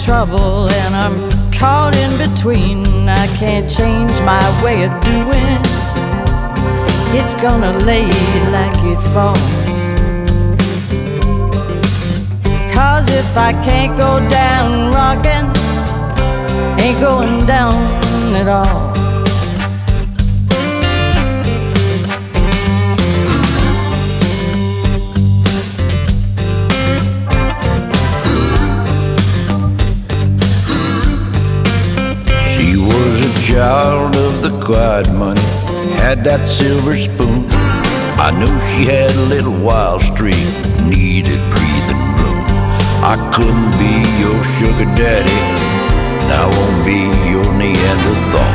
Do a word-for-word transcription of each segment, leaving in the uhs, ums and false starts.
trouble and I'm caught in between. I can't change my way of doing. It's gonna lay like it falls. 'Cause if I can't go down rockin', ain't going down at all. Child of the quiet money, had that silver spoon. I knew she had a little wild streak, needed breathing room. I couldn't be your sugar daddy, and I won't be your Neanderthal.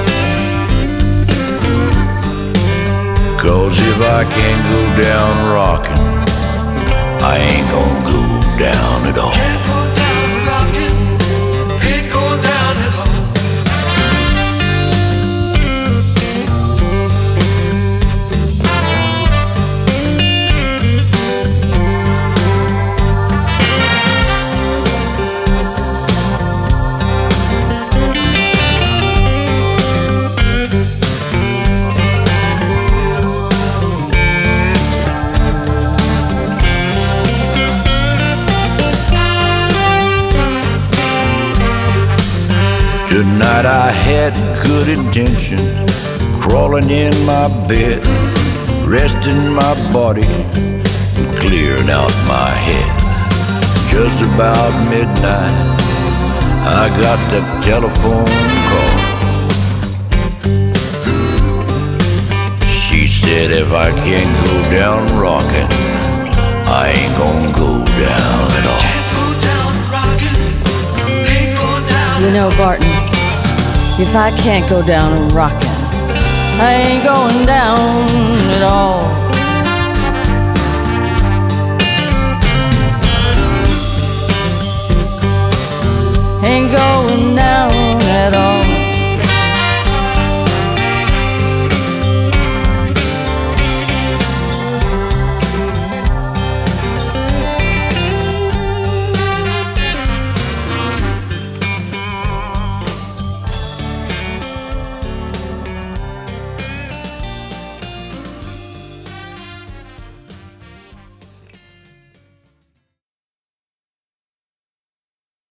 'Cause if I can't go down rockin', I ain't gonna go down at all. Can't go down rockin', ain't going down at all. Tonight I had good intention, crawling in my bed, resting my body, and clearing out my head. Just about midnight, I got the telephone call. She said if I can't go down rockin', I ain't gonna go down at all. Can't go down rockin', ain't going down. You know, Barton, if I can't go down rockin', I ain't going down at all. Ain't going down at all.